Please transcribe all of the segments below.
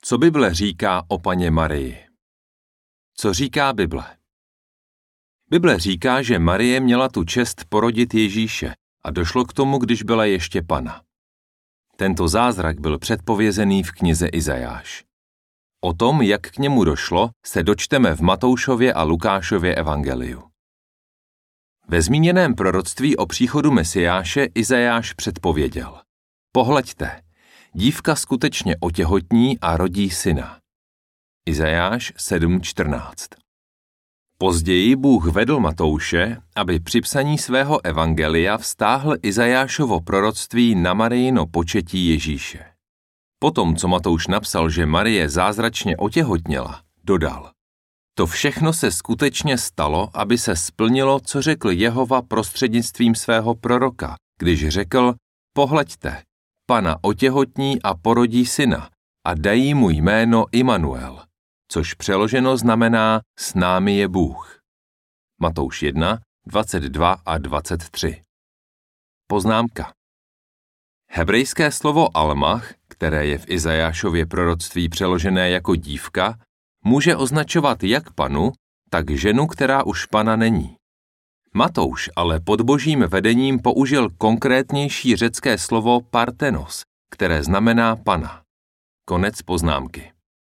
Co Bible říká o Panně Marii? Co říká Bible? Bible říká, že Marie měla tu čest porodit Ježíše a došlo k tomu, když byla ještě panna. Tento zázrak byl předpovězený v knize Izajáš. O tom, jak k němu došlo, se dočteme v Matoušově a Lukášově evangeliu. Ve zmíněném proroctví o příchodu Mesiáše Izajáš předpověděl: Pohleďte, dívka skutečně otěhotní a rodí syna. Izajáš 7:14. Později Bůh vedl Matouše, aby při psaní svého evangelia vztáhl Izajášovo proroctví na Marijino početí Ježíše. Potom, co Matouš napsal, že Marie zázračně otěhotněla, dodal: To všechno se skutečně stalo, aby se splnilo, co řekl Jehova prostřednictvím svého proroka, když řekl: Pohleďte, Panna otěhotní a porodí syna a dají mu jméno Imanuel, což přeloženo znamená S námi je Bůh. Matouš 1, 22 a 23. Poznámka. Hebrejské slovo Almach, které je v Izajášově proroctví přeložené jako dívka, může označovat jak panu, tak ženu, která už pana není. Matouš ale pod božím vedením použil konkrétnější řecké slovo partenos, které znamená pana. Konec poznámky.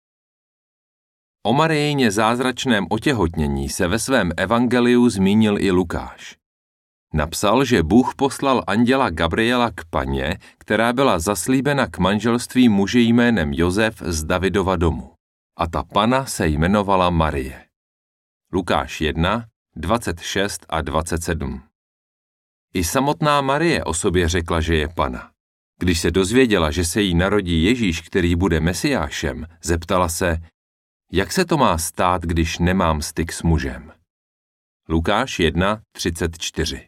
O Marijině zázračném otěhotnění se ve svém evangeliu zmínil i Lukáš. Napsal, že Bůh poslal anděla Gabriela k Panně, která byla zaslíbena k manželství muže jménem Josef z Davidova domu. A ta Panna se jmenovala Marie. Lukáš 1, 26 a 27. I samotná Marie o sobě řekla, že je Panna. Když se dozvěděla, že se jí narodí Ježíš, který bude Mesiášem, zeptala se: Jak se to má stát, když nemám styk s mužem? Lukáš 1, 34.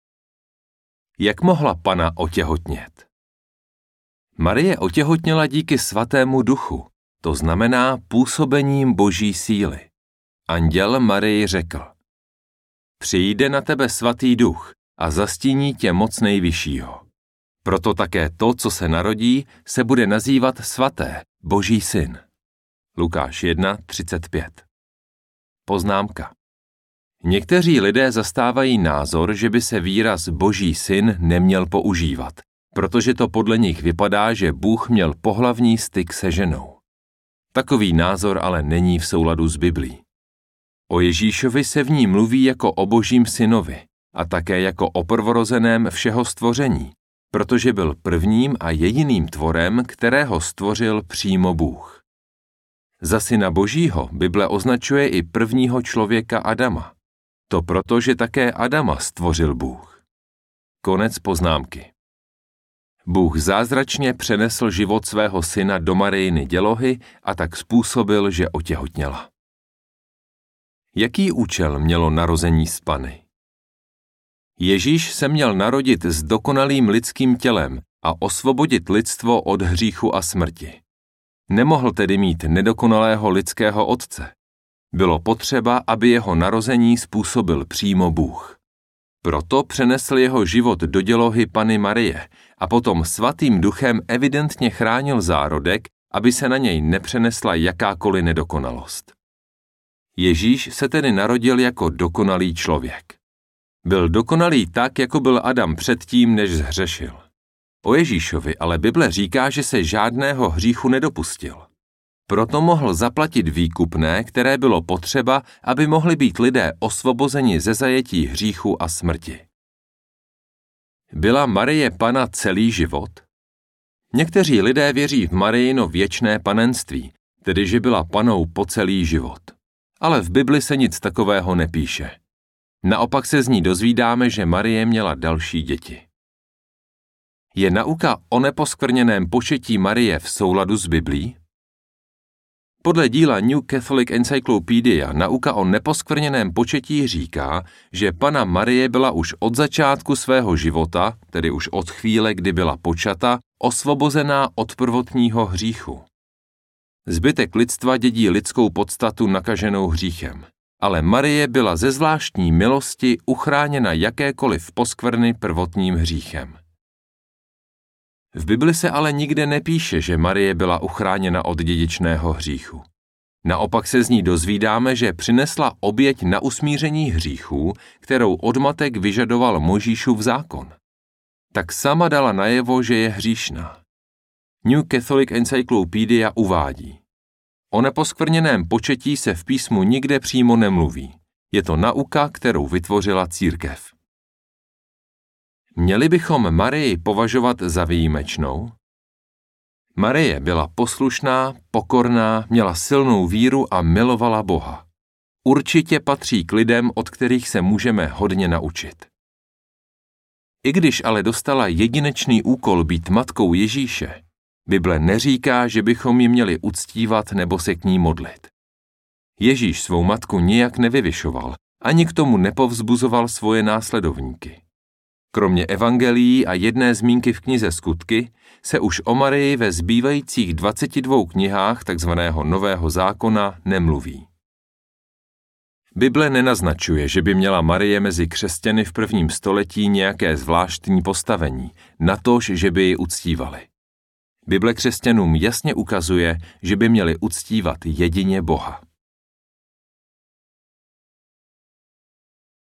Jak mohla Panna otěhotnět? Marie otěhotněla díky Svatému Duchu, to znamená působením Boží síly. Anděl Marii řekl: Přijde na tebe Svatý Duch a zastíní tě moc Nejvyššího. Proto také to, co se narodí, se bude nazývat svaté, Boží syn. Lukáš 1, 35. Poznámka. Někteří lidé zastávají názor, že by se výraz Boží syn neměl používat, protože to podle nich vypadá, že Bůh měl pohlavní styk se ženou. Takový názor ale není v souladu s Biblí. O Ježíšovi se v ní mluví jako o Božím synovi a také jako o prvorozeném všeho stvoření, protože byl prvním a jediným tvorem, kterého stvořil přímo Bůh. Za syna Božího Bible označuje i prvního člověka Adama. To proto, že také Adama stvořil Bůh. Konec poznámky. Bůh zázračně přenesl život svého syna do Marijiny dělohy a tak způsobil, že otěhotněla. Jaký účel mělo narození z Panny? Ježíš se měl narodit s dokonalým lidským tělem a osvobodit lidstvo od hříchu a smrti. Nemohl tedy mít nedokonalého lidského otce. Bylo potřeba, aby jeho narození způsobil přímo Bůh. Proto přenesl jeho život do dělohy Panny Marie a potom Svatým Duchem evidentně chránil zárodek, aby se na něj nepřenesla jakákoliv nedokonalost. Ježíš se tedy narodil jako dokonalý člověk. Byl dokonalý tak, jako byl Adam předtím, než zhřešil. O Ježíšovi ale Bible říká, že se žádného hříchu nedopustil. Proto mohl zaplatit výkupné, které bylo potřeba, aby mohli být lidé osvobozeni ze zajetí hříchu a smrti. Byla Marie Panna celý život? Někteří lidé věří v Marijino věčné panenství, tedy že byla panou po celý život. Ale v Bibli se nic takového nepíše. Naopak se z ní dozvídáme, že Marie měla další děti. Je nauka o neposkvrněném početí Marie v souladu s Biblí? Podle díla New Catholic Encyclopedia nauka o neposkvrněném početí říká, že Panna Marie byla už od začátku svého života, tedy už od chvíle, kdy byla počata, osvobozená od prvotního hříchu. Zbytek lidstva dědí lidskou podstatu nakaženou hříchem, ale Marie byla ze zvláštní milosti uchráněna jakékoliv poskvrny prvotním hříchem. V Bibli se ale nikde nepíše, že Marie byla uchráněna od dědičného hříchu. Naopak se z ní dozvídáme, že přinesla oběť na usmíření hříchů, kterou odmatek vyžadoval Mojžíšův zákon. Tak sama dala najevo, že je hříšná. New Catholic Encyclopedia uvádí: o neposkvrněném početí se v písmu nikde přímo nemluví. Je to nauka, kterou vytvořila církev. Měli bychom Marii považovat za výjimečnou? Marie byla poslušná, pokorná, měla silnou víru a milovala Boha. Určitě patří k lidem, od kterých se můžeme hodně naučit. I když ale dostala jedinečný úkol být matkou Ježíše, Bible neříká, že bychom ji měli uctívat nebo se k ní modlit. Ježíš svou matku nijak nevyvyšoval, ani k tomu nepovzbuzoval svoje následovníky. Kromě evangelií a jedné zmínky v knize Skutky se už o Marii ve zbývajících 22 knihách takzvaného Nového zákona nemluví. Bible nenaznačuje, že by měla Marie mezi křesťany v 1. století nějaké zvláštní postavení, natož, že by ji uctívali. Bible křesťanům jasně ukazuje, že by měli uctívat jedině Boha.